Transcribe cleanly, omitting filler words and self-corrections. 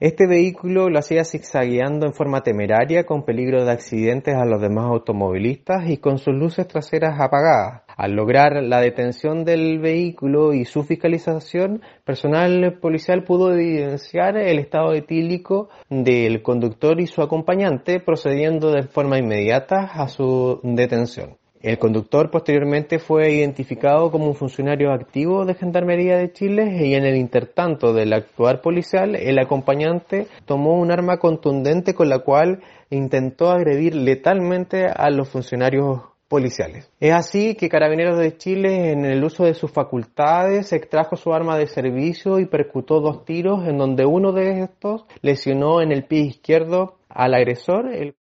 Este vehículo lo hacía zigzagueando en forma temeraria con peligro de accidentes a los demás automovilistas y con sus luces traseras apagadas. Al lograr la detención del vehículo y su fiscalización, personal policial pudo evidenciar el estado etílico del conductor y su acompañante, procediendo de forma inmediata a su detención. El conductor posteriormente fue identificado como un funcionario activo de Gendarmería de Chile y en el intertanto del actuar policial, el acompañante tomó un arma contundente con la cual intentó agredir letalmente a los funcionarios policiales. Es así que Carabineros de Chile, en el uso de sus facultades, extrajo su arma de servicio y percutó 2 tiros en donde uno de estos lesionó en el pie izquierdo al agresor.